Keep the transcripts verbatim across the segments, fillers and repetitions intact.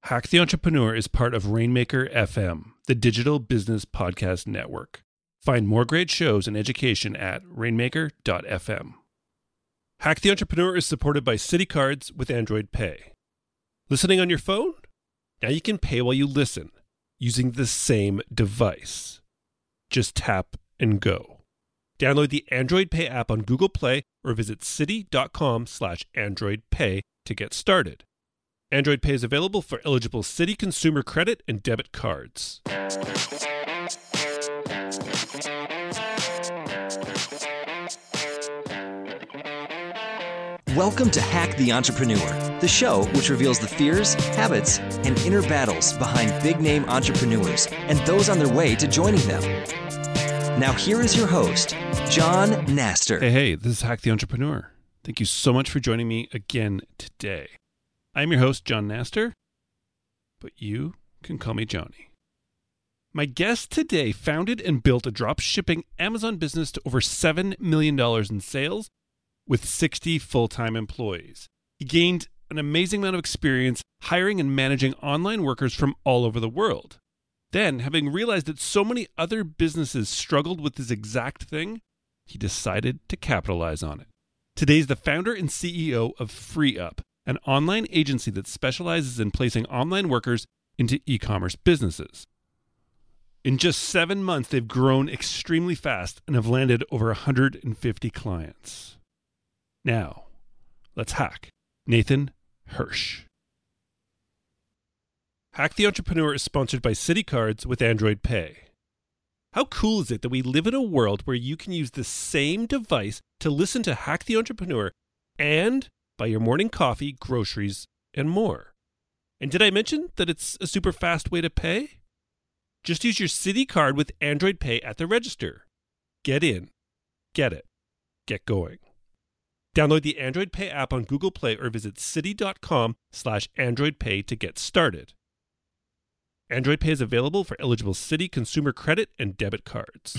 Hack the Entrepreneur is part of Rainmaker F M, the digital business podcast network. Find more great shows and education at rainmaker dot f m. Hack the Entrepreneur is supported by Citi Cards with Android Pay. Listening on your phone? Now you can pay while you listen using the same device. Just tap and go. Download the Android Pay app on Google Play or visit citi dot com slash android pay to get started. Android Pay is available for eligible Citi consumer credit and debit cards. Welcome to Hack the Entrepreneur, the show which reveals the fears, habits, and inner battles behind big-name entrepreneurs and those on their way to joining them. Now here is your host, John Naster. Hey, hey, this is Hack the Entrepreneur. Thank you so much for joining me again today. I'm your host, John Naster, but you can call me Johnny. My guest today founded and built a drop shipping Amazon business to over seven million dollars in sales with sixty full-time employees. He gained an amazing amount of experience hiring and managing online workers from all over the world. Then, having realized that so many other businesses struggled with this exact thing, he decided to capitalize on it. Today, he's the founder and C E O of FreeUp, an online agency that specializes in placing online workers into e-commerce businesses. In just seven months, they've grown extremely fast and have landed over one hundred fifty clients. Now, let's hack Nathan Hirsch. Hack the Entrepreneur is sponsored by Citi Cards with Android Pay. How cool is it that we live in a world where you can use the same device to listen to Hack the Entrepreneur and buy your morning coffee, groceries, and more? And did I mention that it's a super fast way to pay? Just use your Citi Card with Android Pay at the register. Get in, get it, get going. Download the Android Pay app on Google Play or visit citi dot com slash android pay to get started. Android Pay is available for eligible Citi consumer credit and debit cards.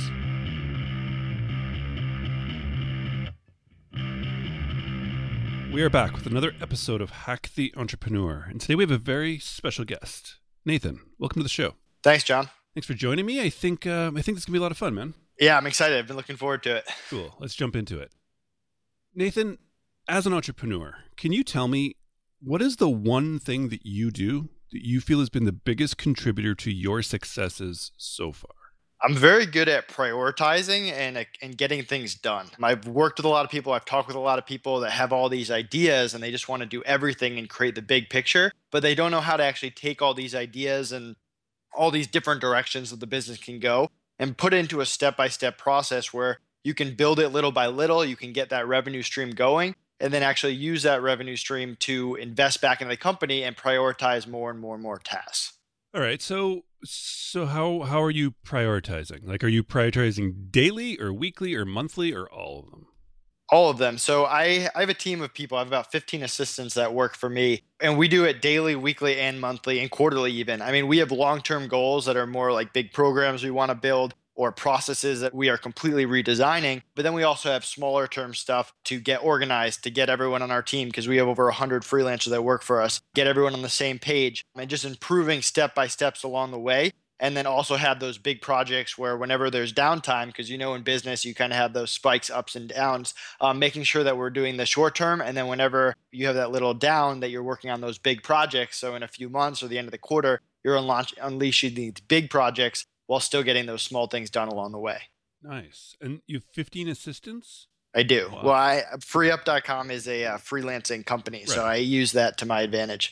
We are back with another episode of Hack the Entrepreneur, and today we have a very special guest. Nathan, welcome to the show. Thanks, John. Thanks for joining me. I think um, I think this is going to be a lot of fun, man. Yeah, I'm excited. I've been looking forward to it. Cool. Let's jump into it. Nathan, as an entrepreneur, can you tell me what is the one thing that you do that you feel has been the biggest contributor to your successes so far? I'm very good at prioritizing and and getting things done. I've worked with a lot of people. I've talked with a lot of people that have all these ideas and they just want to do everything and create the big picture, but they don't know how to actually take all these ideas and all these different directions that the business can go and put it into a step-by-step process where you can build it little by little, you can get that revenue stream going, and then actually use that revenue stream to invest back in the company and prioritize more and more and more tasks. All right. So so how how are you prioritizing? Like, are you prioritizing daily or weekly or monthly or all of them? All of them. So I, I have a team of people. I have about fifteen assistants that work for me, and we do it daily, weekly, and monthly, and quarterly even. I mean, we have long-term goals that are more like big programs we want to build or processes that we are completely redesigning. But then we also have smaller term stuff to get organized, to get everyone on our team, because we have over one hundred freelancers that work for us, get everyone on the same page, and just improving step by steps along the way. And then also have those big projects where whenever there's downtime, because you know in business you kind of have those spikes, ups and downs, um, making sure that we're doing the short term. And then whenever you have that little down, that you're working on those big projects. So in a few months or the end of the quarter, you're unlaunch- unleashing these big projects while still getting those small things done along the way. Nice. And you have fifteen assistants? I do. Wow. Well, I, freeup dot com is a uh, freelancing company, right. So I use that to my advantage.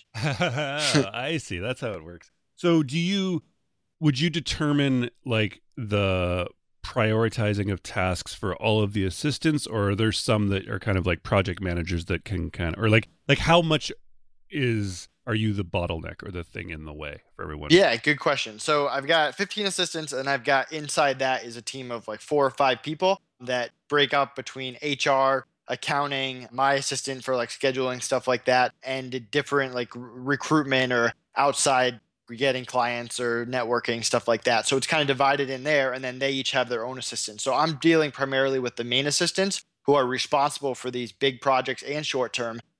I see. That's how it works. So do you, would you determine like the prioritizing of tasks for all of the assistants, or are there some that are kind of like project managers that can kind of, or like, like how much is, are you the bottleneck or the thing in the way for everyone? Yeah, good question. So I've got fifteen assistants, and I've got inside that is a team of like four or five people that break up between H R, accounting, my assistant for like scheduling, stuff like that, and different like recruitment or outside getting clients or networking, stuff like that. So it's kind of divided in there, and then they each have their own assistants. So I'm dealing primarily with the main assistants who are responsible for these big projects and short term.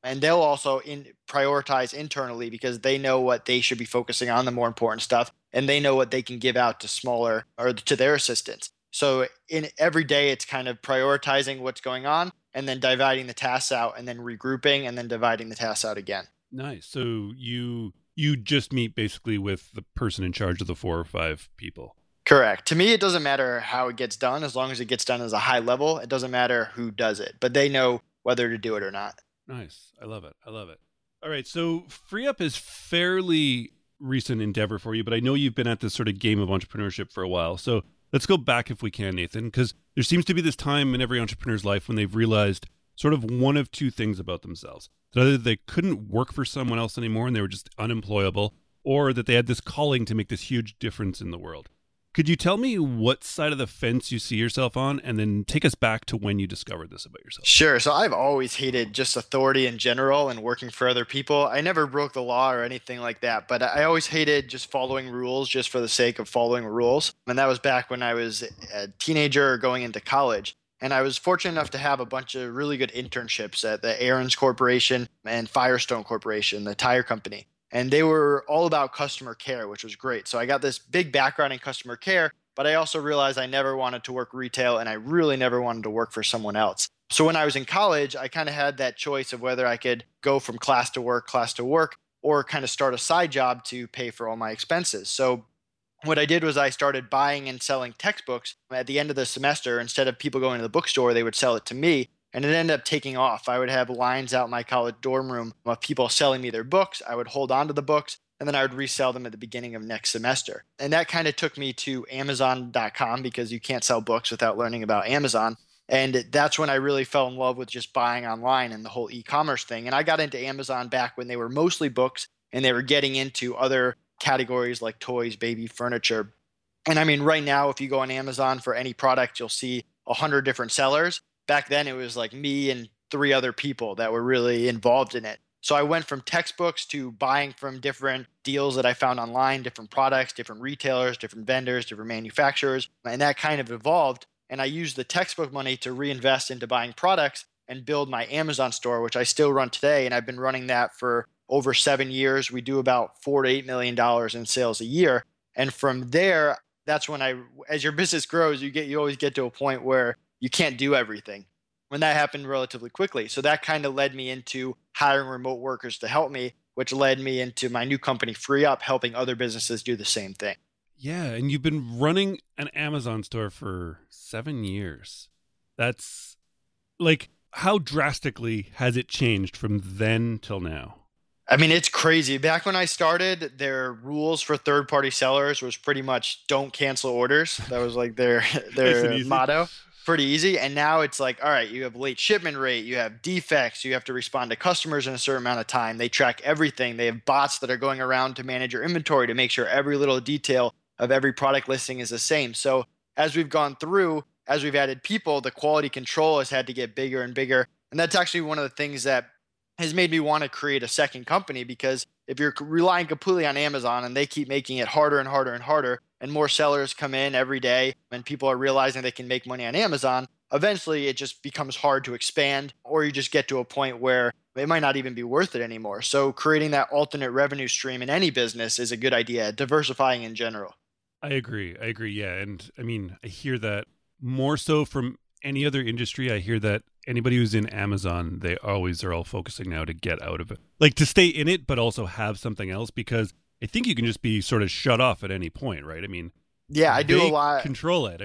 And they'll also in prioritize internally because they know what they should be focusing on, the more important stuff, and they know what they can give out to smaller or to their assistants. So in every day, it's kind of prioritizing what's going on and then dividing the tasks out and then regrouping and then dividing the tasks out again. Nice. So you you just meet basically with the person in charge of the four or five people. Correct. To me, it doesn't matter how it gets done as long as it gets done as a high level. It doesn't matter who does it, but they know whether to do it or not. Nice. I love it. I love it. All right. So FreeUp is fairly recent endeavor for you, but I know you've been at this sort of game of entrepreneurship for a while. So let's go back if we can, Nathan, because there seems to be this time in every entrepreneur's life when they've realized sort of one of two things about themselves. That either they couldn't work for someone else anymore and they were just unemployable, or that they had this calling to make this huge difference in the world. Could you tell me what side of the fence you see yourself on, and then take us back to when you discovered this about yourself? Sure. So I've always hated just authority in general and working for other people. I never broke the law or anything like that, but I always hated just following rules just for the sake of following rules. And that was back when I was a teenager or going into college. And I was fortunate enough to have a bunch of really good internships at the Aaron's Corporation and Firestone Corporation, the tire company. And they were all about customer care, which was great. So I got this big background in customer care, but I also realized I never wanted to work retail and I really never wanted to work for someone else. So when I was in college, I kind of had that choice of whether I could go from class to work, class to work, or kind of start a side job to pay for all my expenses. So what I did was I started buying and selling textbooks at the end of the semester. Instead of people going to the bookstore, they would sell it to me. And it ended up taking off. I would have lines out in my college dorm room of people selling me their books. I would hold on to the books, and then I would resell them at the beginning of next semester. And that kind of took me to Amazon dot com because you can't sell books without learning about Amazon. And that's when I really fell in love with just buying online and the whole e-commerce thing. And I got into Amazon back when they were mostly books and they were getting into other categories like toys, baby furniture. And I mean, right now, if you go on Amazon for any product, you'll see a hundred different sellers. Back then, it was like me and three other people that were really involved in it. So I went from textbooks to buying from different deals that I found online, different products, different retailers, different vendors, different manufacturers. And that kind of evolved. And I used the textbook money to reinvest into buying products and build my Amazon store, which I still run today. And I've been running that for over seven years. We do about four to eight million dollars in sales a year. And from there, that's when I, as your business grows, you get, you always get to a point where you can't do everything. When that happened relatively quickly. So that kind of led me into hiring remote workers to help me, which led me into my new company, FreeUp, helping other businesses do the same thing. Yeah. And you've been running an Amazon store for seven years. That's like, how drastically has it changed from then till now? I mean, it's crazy. Back when I started, their rules for third-party sellers was pretty much don't cancel orders. That was like their their motto. Pretty easy. And now it's like, all right, you have late shipment rate, you have defects, you have to respond to customers in a certain amount of time. They track everything. They have bots that are going around to manage your inventory to make sure every little detail of every product listing is the same. So as we've gone through, as we've added people, the quality control has had to get bigger and bigger. And that's actually one of the things that has made me want to create a second company, because if you're relying completely on Amazon and they keep making it harder and harder and harder, and more sellers come in every day and people are realizing they can make money on Amazon, eventually it just becomes hard to expand, or you just get to a point where it might not even be worth it anymore. So creating that alternate revenue stream in any business is a good idea, diversifying in general. I agree. I agree. Yeah. And I mean, I hear that more so from any other industry. I hear that anybody who's in Amazon, they always are all focusing now to get out of it, like to stay in it, but also have something else, because I think you can just be sort of shut off at any point, right? I mean, yeah, I do a lot. Control it.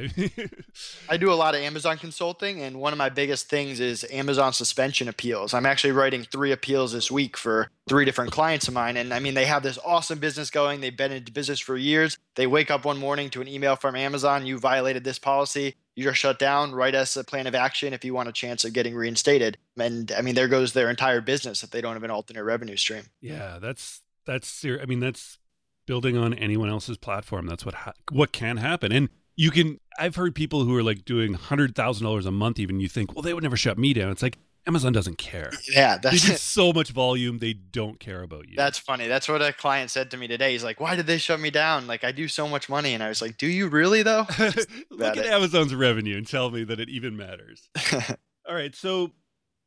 I do a lot of Amazon consulting, and one of my biggest things is Amazon suspension appeals. I'm actually writing three appeals this week for three different clients of mine. And I mean, they have this awesome business going. They've been in business for years. They wake up one morning to an email from Amazon: you violated this policy. You're shut down. Write us a plan of action if you want a chance of getting reinstated. And I mean, there goes their entire business if they don't have an alternate revenue stream. Yeah, that's that's ser- I mean, that's building on anyone else's platform. That's what ha- what can happen. And you can, I've heard people who are like doing one hundred thousand dollars a month even, you think, well, they would never shut me down. It's like, Amazon doesn't care. Yeah. That's they do so much volume. They don't care about you. That's funny. That's what a client said to me today. He's like, why did they shut me down? Like, I do so much money. And I was like, do you really though? Look at it. Amazon's revenue and tell me that it even matters. All right. So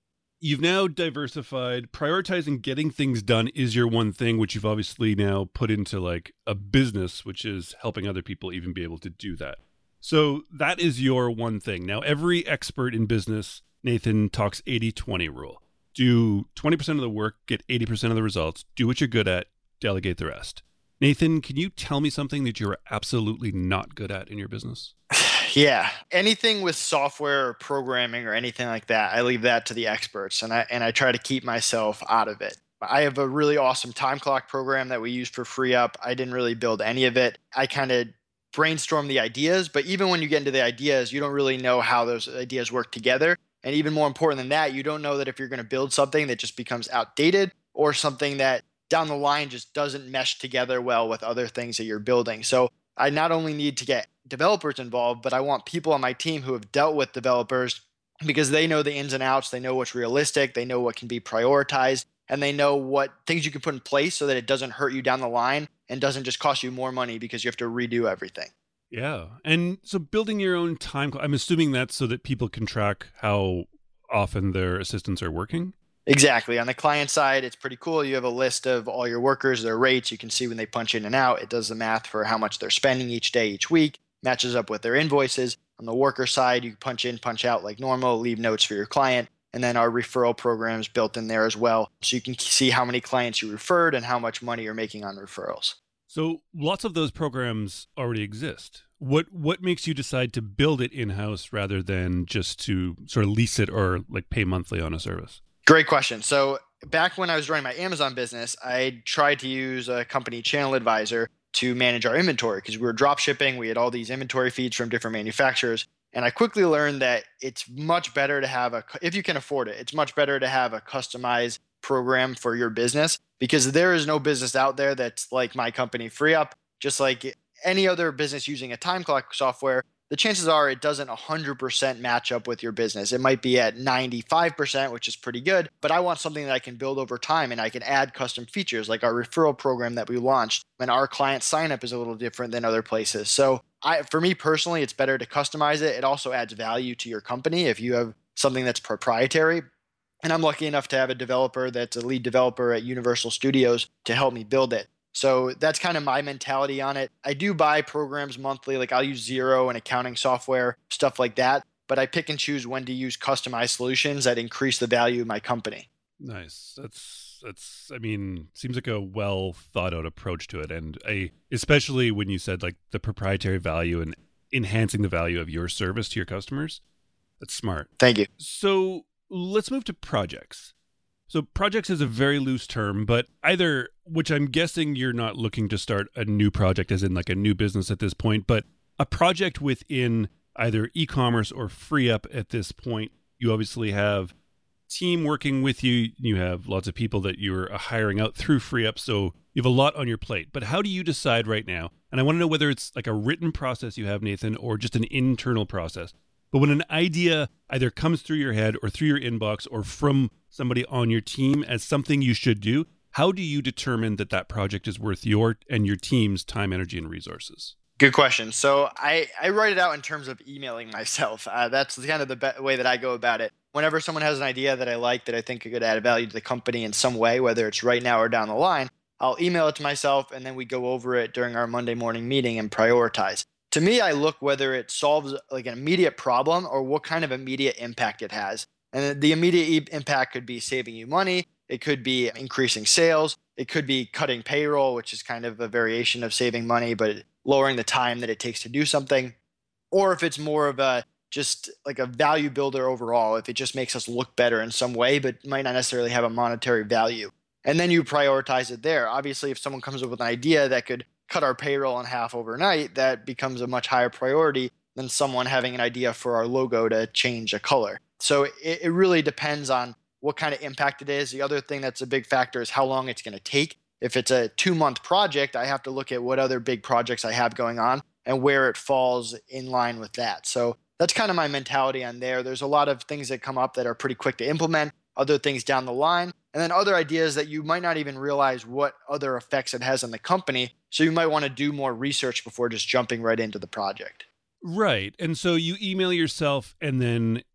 you've now diversified. Prioritizing getting things done is your one thing, which you've obviously now put into like a business, which is helping other people even be able to do that. So that is your one thing. Now, every expert in business, Nathan, talks eighty twenty rule. Do twenty percent of the work, get eighty percent of the results, do what you're good at, delegate the rest. Nathan, can you tell me something that you're absolutely not good at in your business? Yeah. Anything with software or programming or anything like that, I leave that to the experts, and I and I try to keep myself out of it. I have a really awesome time clock program that we use for FreeUp. I didn't really build any of it. I kind of brainstorm the ideas, but even when you get into the ideas, you don't really know how those ideas work together. And even more important than that, you don't know that if you're going to build something that just becomes outdated or something that down the line just doesn't mesh together well with other things that you're building. So I not only need to get developers involved, but I want people on my team who have dealt with developers because they know the ins and outs, they know what's realistic, they know what can be prioritized, and they know what things you can put in place so that it doesn't hurt you down the line and doesn't just cost you more money because you have to redo everything. Yeah. And so building your own time, I'm assuming that's so that people can track how often their assistants are working? Exactly. On the client side, it's pretty cool. You have a list of all your workers, their rates. You can see when they punch in and out. It does the math for how much they're spending each day, each week, matches up with their invoices. On the worker side, you punch in, punch out like normal, leave notes for your client. And then our referral program is built in there as well. So you can see how many clients you referred and how much money you're making on referrals. So lots of those programs already exist. What what makes you decide to build it in-house rather than just to sort of lease it or like pay monthly on a service? Great question. So back when I was running my Amazon business, I tried to use a company, Channel Advisor, to manage our inventory because we were drop shipping. We had all these inventory feeds from different manufacturers. And I quickly learned that it's much better to have a, if you can afford it, it's much better to have a customized program for your business because there is no business out there that's like my company, FreeUp. Just like any other business using a time clock software, the chances are it doesn't one hundred percent match up with your business. It might be at ninety-five percent, which is pretty good, but I want something that I can build over time and I can add custom features like our referral program that we launched. And our client sign up is a little different than other places. So I, for me personally, it's better to customize it. It also adds value to your company if you have something that's proprietary. And I'm lucky enough to have a developer that's a lead developer at Universal Studios to help me build it. So that's kind of my mentality on it. I do buy programs monthly, like I'll use Xero and accounting software, stuff like that. But I pick and choose when to use customized solutions that increase the value of my company. Nice. That's, that's, I mean, seems like a well thought out approach to it. And I, especially when you said like the proprietary value and enhancing the value of your service to your customers, that's smart. Thank you. So let's move to projects. So projects is a very loose term, but either, which I'm guessing you're not looking to start a new project as in like a new business at this point, but a project within either e-commerce or FreeUp at this point. You obviously have team working with you. You have lots of people that you're hiring out through FreeUp. So you have a lot on your plate, but how do you decide right now? And I want to know whether it's like a written process you have, Nathan, or just an internal process. But when an idea either comes through your head or through your inbox or from somebody on your team as something you should do, how do you determine that that project is worth your and your team's time, energy, and resources? Good question. So I, I write it out in terms of emailing myself. Uh, that's kind of the be- way that I go about it. Whenever someone has an idea that I like, that I think could add value to the company in some way, whether it's right now or down the line, I'll email it to myself and then we go over it during our Monday morning meeting and prioritize. To me, I look whether it solves like an immediate problem or what kind of immediate impact it has. And the immediate e- impact could be saving you money. It could be increasing sales. It could be cutting payroll, which is kind of a variation of saving money, but lowering the time that it takes to do something. Or if it's more of a just like a value builder overall, if it just makes us look better in some way, but might not necessarily have a monetary value. And then you prioritize it there. Obviously, if someone comes up with an idea that could cut our payroll in half overnight, that becomes a much higher priority than someone having an idea for our logo to change a color. So it, it really depends on what kind of impact it is. The other thing that's a big factor is how long it's going to take. If it's a two-month project, I have to look at what other big projects I have going on and where it falls in line with that. So that's kind of my mentality on there. There's a lot of things that come up that are pretty quick to implement, other things down the line, and then other ideas that you might not even realize what other effects it has on the company. So you might want to do more research before just jumping right into the project. Right. And so you email yourself and then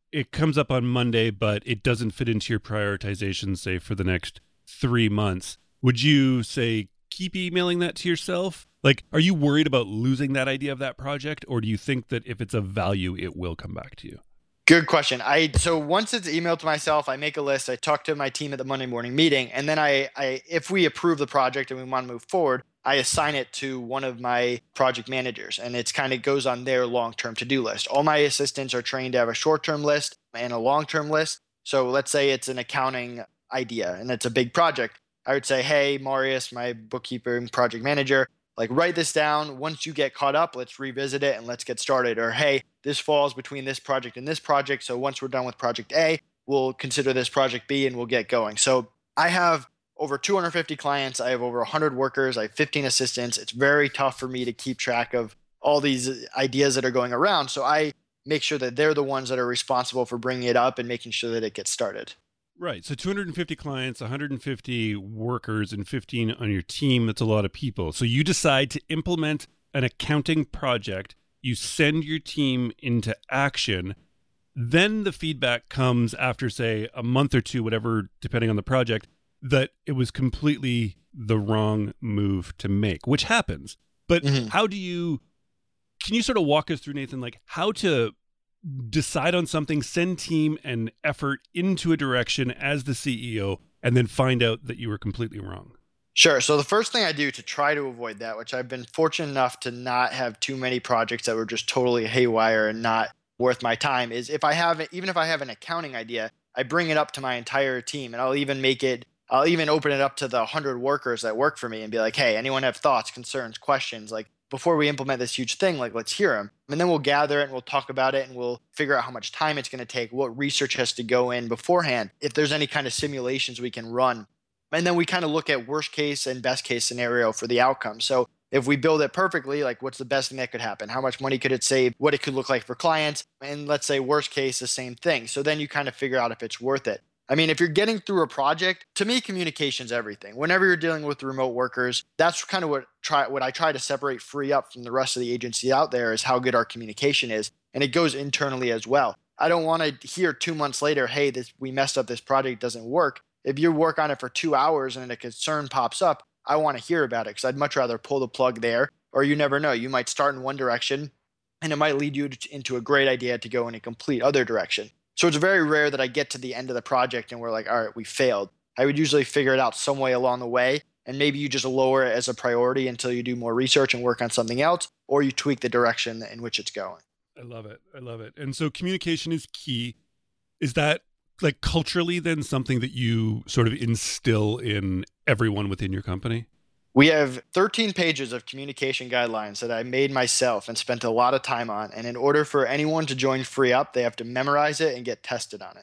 it comes up on Monday, but it doesn't fit into your prioritization, say, for the next three months. Would you say keep emailing that to yourself? Like, are you worried about losing that idea of that project, or do you think that if it's of value, it will come back to you? Good question. I so once it's emailed to myself, I make a list. I talk to my team at the Monday morning meeting, and then I, I if we approve the project and we want to move forward, I assign it to one of my project managers, and it's kind of goes on their long-term to-do list. All my assistants are trained to have a short-term list and a long-term list. So let's say it's an accounting idea and it's a big project. I would say, hey, Marius, my bookkeeping project manager, like write this down. Once you get caught up, let's revisit it and let's get started. Or, hey, this falls between this project and this project. So once we're done with project A, we'll consider this project B and we'll get going. So I have over two hundred fifty clients. I have over one hundred workers. I have fifteen assistants. It's very tough for me to keep track of all these ideas that are going around. So I make sure that they're the ones that are responsible for bringing it up and making sure that it gets started. Right. So two hundred fifty clients, one hundred fifty workers, and fifteen on your team. That's a lot of people. So you decide to implement an accounting project. You send your team into action. Then the feedback comes after, say, a month or two, whatever, depending on the project, that it was completely the wrong move to make, which happens. But mm-hmm. how do you, can you sort of walk us through, Nathan, like how to decide on something, send team and effort into a direction as the C E O, and then find out that you were completely wrong? Sure. So the first thing I do to try to avoid that, which I've been fortunate enough to not have too many projects that were just totally haywire and not worth my time, is if I have, even if I have an accounting idea, I bring it up to my entire team, and I'll even make it, I'll even open it up to the one hundred workers that work for me and be like, hey, anyone have thoughts, concerns, questions? Like, before we implement this huge thing, like, let's hear them. And then we'll gather it and we'll talk about it and we'll figure out how much time it's going to take, what research has to go in beforehand, if there's any kind of simulations we can run. And then we kind of look at worst case and best case scenario for the outcome. So if we build it perfectly, like what's the best thing that could happen? How much money could it save? What it could look like for clients? And let's say worst case, the same thing. So then you kind of figure out if it's worth it. I mean, if you're getting through a project, to me, communication's everything. Whenever you're dealing with remote workers, that's kind of what try what I try to separate Free Up from the rest of the agency out there, is how good our communication is. And it goes internally as well. I don't want to hear two months later, hey, this we messed up, this project doesn't work. If you work on it for two hours and a concern pops up, I want to hear about it, because I'd much rather pull the plug there. Or you never know, you might start in one direction and it might lead you to, into a great idea to go in a complete other direction. So it's very rare that I get to the end of the project and we're like, all right, we failed. I would usually figure it out some way along the way. And maybe you just lower it as a priority until you do more research and work on something else, or you tweak the direction in which it's going. I love it. I love it. And so communication is key. Is that like culturally then something that you sort of instill in everyone within your company? We have thirteen pages of communication guidelines that I made myself and spent a lot of time on. And in order for anyone to join Free Up, they have to memorize it and get tested on it.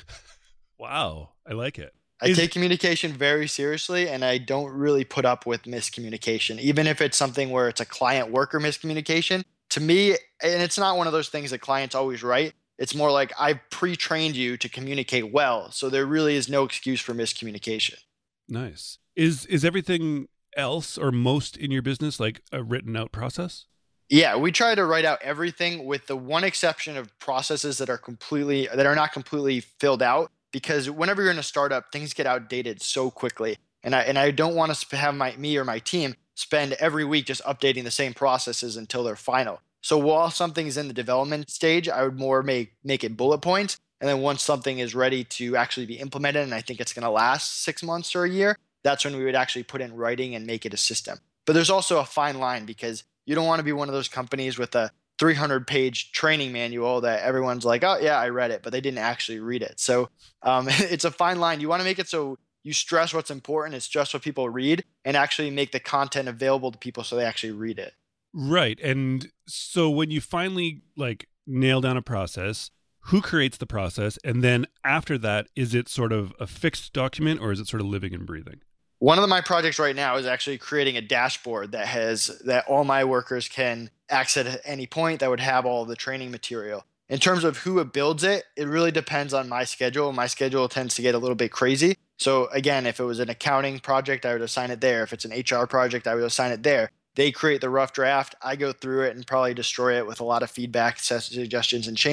Wow. I like it. I Is- take communication very seriously, and I don't really put up with miscommunication, even if it's something where it's a client worker miscommunication. To me, and it's not one of those things that clients always write. It's more like, I've pre-trained you to communicate well. So there really is no excuse for miscommunication. Nice. Is is everything else or most in your business like a written out process? Yeah, we try to write out everything, with the one exception of processes that are completely that are not completely filled out, because whenever you're in a startup, things get outdated so quickly. And I and I don't want to have my me or my team spend every week just updating the same processes until they're final. So while something is in the development stage, I would more make make it bullet points. And then once something is ready to actually be implemented, and I think it's going to last six months or a year, that's when we would actually put in writing and make it a system. But there's also a fine line, because you don't want to be one of those companies with a three hundred page training manual that everyone's like, oh yeah, I read it, but they didn't actually read it. So um, it's a fine line. You want to make it so you stress what's important, it's just what people read, and actually make the content available to people so they actually read it. Right. And so when you finally like nail down a process, who creates the process? And then after that, is it sort of a fixed document, or is it sort of living and breathing? One of my projects right now is actually creating a dashboard that has that all my workers can access at any point, that would have all the training material. In terms of who builds it, it really depends on my schedule. My schedule tends to get a little bit crazy. So again, if it was an accounting project, I would assign it there. If it's an H R project, I would assign it there. They create the rough draft. I go through it and probably destroy it with a lot of feedback, suggestions, and changes.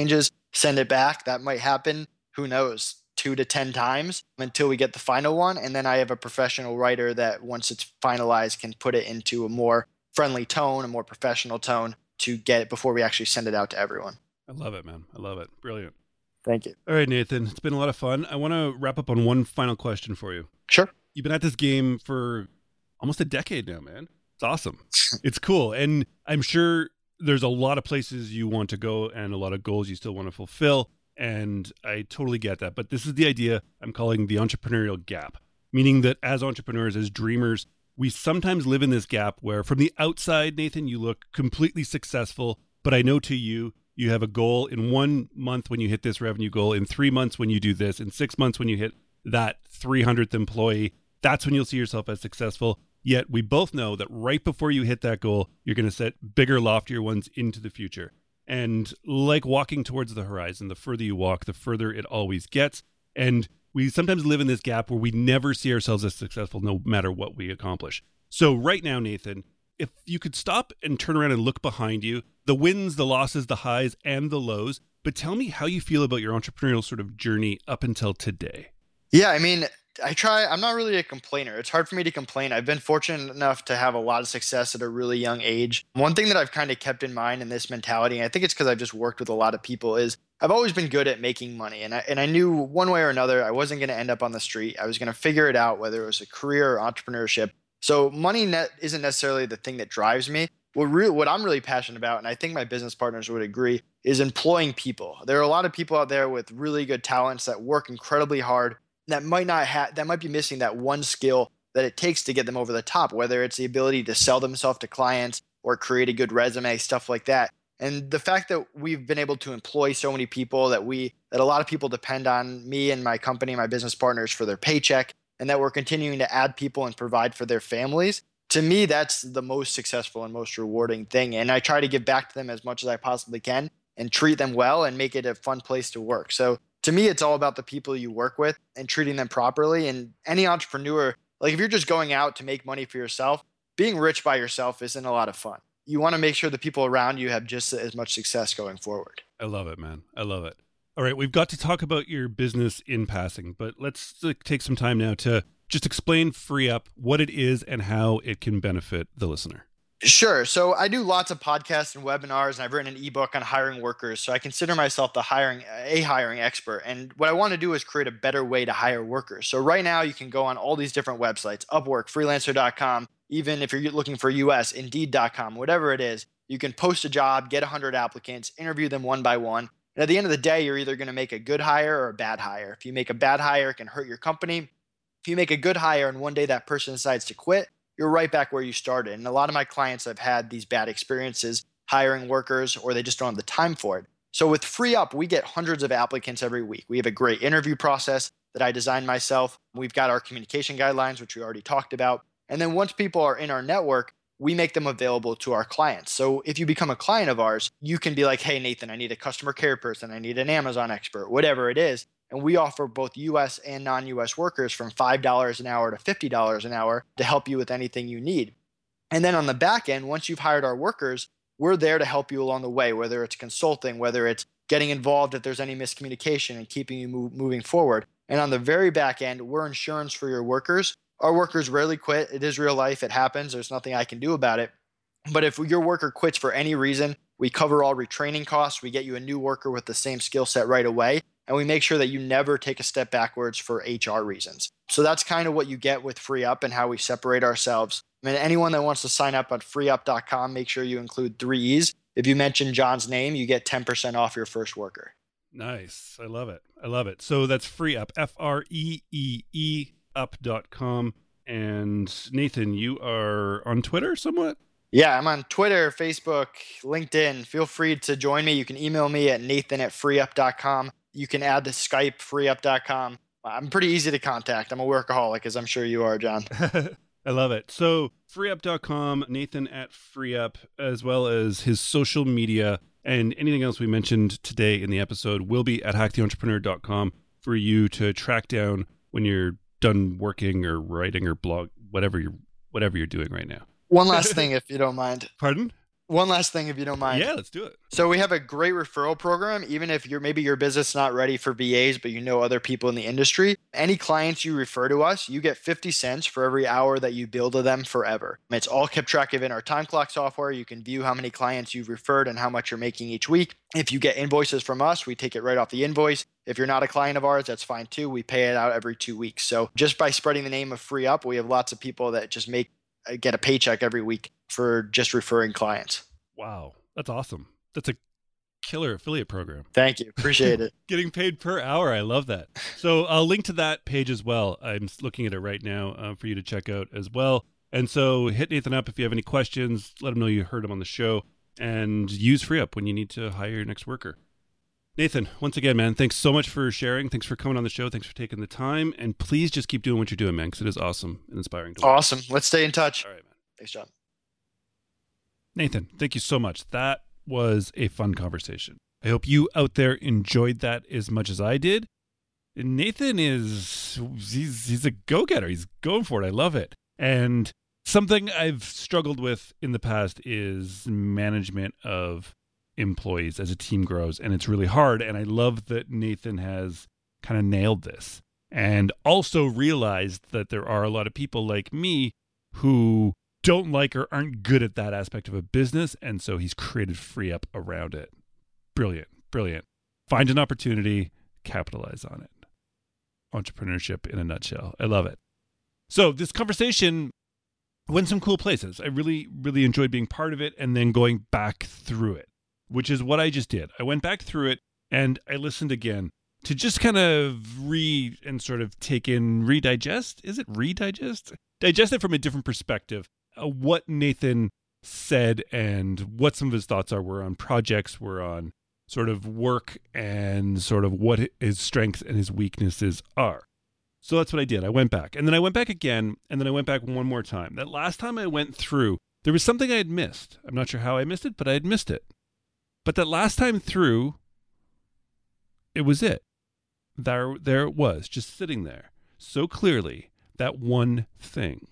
send it back. That might happen. Who knows? Two to ten times until we get the final one. And then I have a professional writer that once it's finalized can put it into a more friendly tone, a more professional tone to get it before we actually send it out to everyone. I love it, man. I love it. Brilliant. Thank you. All right, Nathan, it's been a lot of fun. I want to wrap up on one final question for you. Sure. You've been at this game for almost a decade now, man. It's awesome. It's cool. And I'm sure there's a lot of places you want to go and a lot of goals you still want to fulfill. And I totally get that. But this is the idea I'm calling the entrepreneurial gap, meaning that as entrepreneurs, as dreamers, we sometimes live in this gap where from the outside, Nathan, you look completely successful. But I know to you, you have a goal in one month when you hit this revenue goal, in three months when you do this, in six months when you hit that three hundredth employee. That's when you'll see yourself as successful. Yet we both know that right before you hit that goal, you're going to set bigger, loftier ones into the future. And like walking towards the horizon, the further you walk, the further it always gets. And we sometimes live in this gap where we never see ourselves as successful no matter what we accomplish. So right now, Nathan, if you could stop and turn around and look behind you, the wins, the losses, the highs, and the lows, but tell me how you feel about your entrepreneurial sort of journey up until today. Yeah, I mean, I try, I'm not really a complainer. It's hard for me to complain. I've been fortunate enough to have a lot of success at a really young age. One thing that I've kind of kept in mind in this mentality, and I think it's because I've just worked with a lot of people, is I've always been good at making money. And I, and I knew one way or another, I wasn't going to end up on the street. I was going to figure it out, whether it was a career or entrepreneurship. So money net isn't necessarily the thing that drives me. What, re- what I'm really passionate about, and I think my business partners would agree, is employing people. There are a lot of people out there with really good talents that work incredibly hard that might not have, that might be missing that one skill that it takes to get them over the top, whether it's the ability to sell themselves to clients or create a good resume, stuff like that. And the fact that we've been able to employ so many people, that we, that a lot of people depend on me and my company, my business partners for their paycheck, and that we're continuing to add people and provide for their families. To me, that's the most successful and most rewarding thing. And I try to give back to them as much as I possibly can and treat them well and make it a fun place to work. So to me, it's all about the people you work with and treating them properly. And any entrepreneur, like if you're just going out to make money for yourself, being rich by yourself isn't a lot of fun. You want to make sure the people around you have just as much success going forward. I love it, man. I love it. All right, we've got to talk about your business in passing, but let's take some time now to just explain FreeUp, what it is and how it can benefit the listener. Sure. So I do lots of podcasts and webinars, and I've written an ebook on hiring workers. So I consider myself the hiring, a hiring expert. And what I want to do is create a better way to hire workers. So right now you can go on all these different websites, Upwork, freelancer dot com, even if you're looking for U S, indeed dot com, whatever it is, you can post a job, get one hundred applicants, interview them one by one. And at the end of the day, you're either going to make a good hire or a bad hire. If you make a bad hire, it can hurt your company. If you make a good hire and one day that person decides to quit, you're right back where you started. And a lot of my clients have had these bad experiences hiring workers, or they just don't have the time for it. So with FreeUp, we get hundreds of applicants every week. We have a great interview process that I designed myself. We've got our communication guidelines, which we already talked about. And then once people are in our network, we make them available to our clients. So if you become a client of ours, you can be like, hey, Nathan, I need a customer care person. I need an Amazon expert, whatever it is. And we offer both U S and non-U S workers from five dollars an hour to fifty dollars an hour to help you with anything you need. And then on the back end, once you've hired our workers, we're there to help you along the way, whether it's consulting, whether it's getting involved if there's any miscommunication and keeping you move, moving forward. And on the very back end, we're insurance for your workers. Our workers rarely quit. It is real life. It happens. There's nothing I can do about it. But if your worker quits for any reason, we cover all retraining costs. We get you a new worker with the same skill set right away. And we make sure that you never take a step backwards for H R reasons. So that's kind of what you get with FreeUp and how we separate ourselves. I mean, anyone that wants to sign up at free up dot com, make sure you include three E's. If you mention John's name, you get ten percent off your first worker. Nice. I love it. I love it. So that's FreeUp, F R E E E up dot com. And Nathan, you are on Twitter somewhat? Yeah, I'm on Twitter, Facebook, LinkedIn. Feel free to join me. You can email me at nathan at free up dot com. You can add the Skype, free up dot com. I'm pretty easy to contact. I'm a workaholic, as I'm sure you are, John. I love it. So free up dot com, Nathan at FreeUp, as well as his social media and anything else we mentioned today in the episode will be at hack the entrepreneur dot com for you to track down when you're done working or writing or blog, whatever you're, whatever you're doing right now. One last thing, if you don't mind. Pardon? One last thing, if you don't mind. Yeah, let's do it. So we have a great referral program, even if you're maybe your business is not ready for V As, but you know other people in the industry. Any clients you refer to us, you get fifty cents for every hour that you bill to them forever. It's all kept track of in our time clock software. You can view how many clients you've referred and how much you're making each week. If you get invoices from us, we take it right off the invoice. If you're not a client of ours, that's fine too. We pay it out every two weeks. So just by spreading the name of FreeUp, we have lots of people that just make get a paycheck every week for just referring clients. Wow, that's awesome. That's a killer affiliate program. Thank you. Appreciate it. Getting paid per hour. I love that. So I'll link to that page as well. I'm looking at it right now uh, for you to check out as well. And so hit Nathan up if you have any questions. Let him know you heard him on the show, and use FreeUp when you need to hire your next worker. Nathan, once again, man, thanks so much for sharing. Thanks for coming on the show. Thanks for taking the time. And please just keep doing what you're doing, man, because it is awesome and inspiring to watch. Awesome. Let's stay in touch. All right, man. Thanks, John. Nathan, thank you so much. That was a fun conversation. I hope you out there enjoyed that as much as I did. And Nathan is, he's, he's a go-getter. He's going for it. I love it. And something I've struggled with in the past is management of employees as a team grows, and it's really hard. And I love that Nathan has kind of nailed this and also realized that there are a lot of people like me who don't like or aren't good at that aspect of a business, and so he's created FreeUp around it. Brilliant, brilliant. Find an opportunity, capitalize on it. Entrepreneurship in a nutshell. I love it. So this conversation went some cool places. I really, really enjoyed being part of it and then going back through it, which is what I just did. I went back through it and I listened again to just kind of read and sort of take in, redigest. Is it redigest? Digest it from a different perspective. Uh, what Nathan said and what some of his thoughts are were on projects, were on sort of work, and sort of what his strengths and his weaknesses are. So that's what I did. I went back, and then I went back again, and then I went back one more time. That last time I went through, there was something I had missed. I'm not sure how I missed it, but I had missed it. But that last time through, it was it. There, there it was, just sitting there so clearly, that one thing.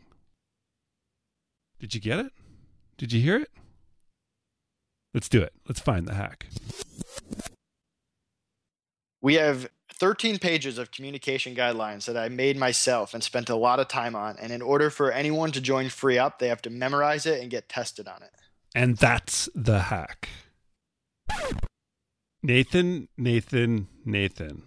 Did you get it? Did you hear it? Let's do it. Let's find the hack. We have thirteen pages of communication guidelines that I made myself and spent a lot of time on. And in order for anyone to join FreeUp, they have to memorize it and get tested on it. And that's the hack. Nathan, Nathan, Nathan.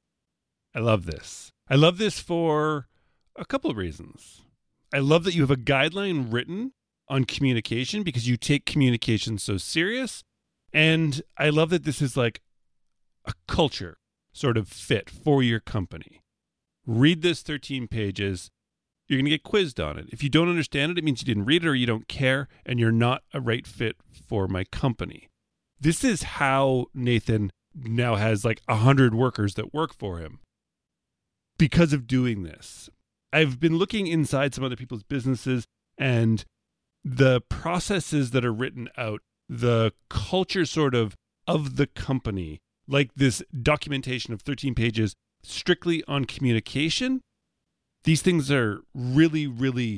I love this. I love this for a couple of reasons. I love that you have a guideline written on communication because you take communication so serious. And I love that this is like a culture sort of fit for your company. Read this thirteen pages. You're going to get quizzed on it. If you don't understand it, it means you didn't read it or you don't care and you're not a right fit for my company. This is how Nathan now has like a hundred workers that work for him because of doing this. I've been looking inside some other people's businesses and the processes that are written out, the culture sort of of the company, like this documentation of thirteen pages strictly on communication. These things are really, really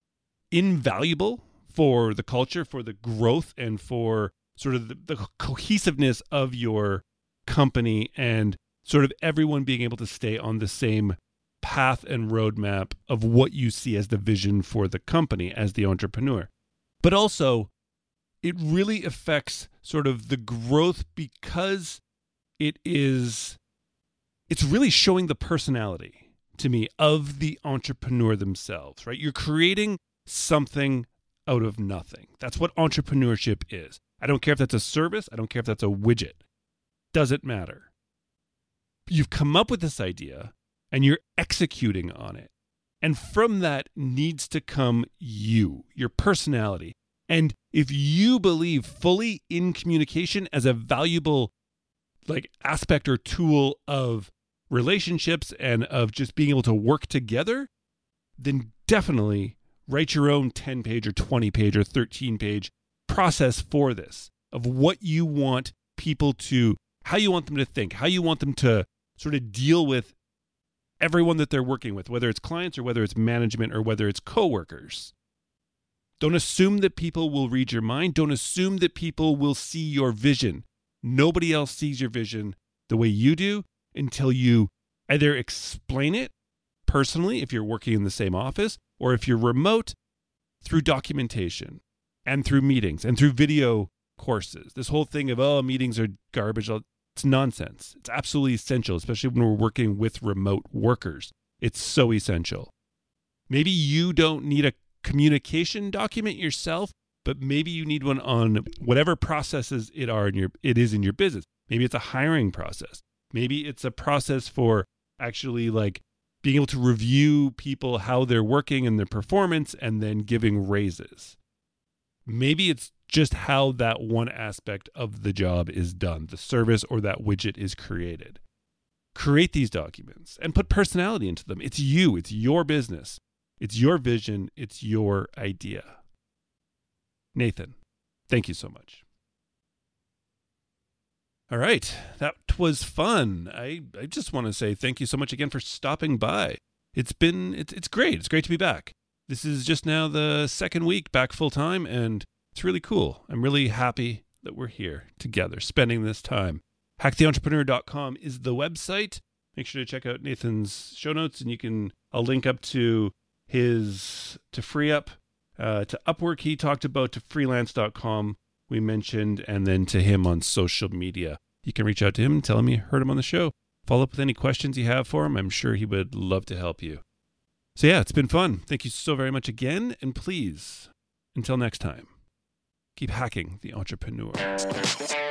invaluable for the culture, for the growth, and for sort of the, the cohesiveness of your company and sort of everyone being able to stay on the same path and roadmap of what you see as the vision for the company as the entrepreneur. But also, it really affects sort of the growth because it is, it's really showing the personality to me of the entrepreneur themselves, right? You're creating something out of nothing. That's what entrepreneurship is. I don't care if that's a service. I don't care if that's a widget. Doesn't matter. You've come up with this idea and you're executing on it. And from that needs to come you, your personality. And if you believe fully in communication as a valuable like aspect or tool of relationships and of just being able to work together, then definitely write your own ten page or twenty page or thirteen page process for this of what you want people to, how you want them to think, how you want them to sort of deal with everyone that they're working with, whether it's clients or whether it's management or whether it's coworkers. Don't assume that people will read your mind. Don't assume that people will see your vision. Nobody else sees your vision the way you do until you either explain it personally, if you're working in the same office, or if you're remote, through documentation and through meetings and through video courses. This whole thing of, oh, meetings are garbage, it's nonsense. It's absolutely essential, especially when we're working with remote workers. It's so essential. Maybe you don't need a communication document yourself, but maybe you need one on whatever processes it are in your it is in your business. Maybe it's a hiring process. Maybe it's a process for actually like being able to review people, how they're working and their performance, and then giving raises. Maybe it's just how that one aspect of the job is done, the service or that widget is created. Create these documents and put personality into them. It's you, it's your business, it's your vision, it's your idea. Nathan, thank you so much. All right, that was fun. I, I just want to say thank you so much again for stopping by. It's been, it's, it's great. It's great to be back. This is just now the second week back full time, and it's really cool. I'm really happy that we're here together, spending this time. hack the entrepreneur dot com is the website. Make sure to check out Nathan's show notes, and you can, I'll link up to his, to FreeUp, uh, to Upwork he talked about, to freelance dot com we mentioned, and then to him on social media. You can reach out to him and tell him you heard him on the show. Follow up with any questions you have for him. I'm sure he would love to help you. So yeah, it's been fun. Thank you so very much again. And please, until next time, keep hacking the entrepreneur.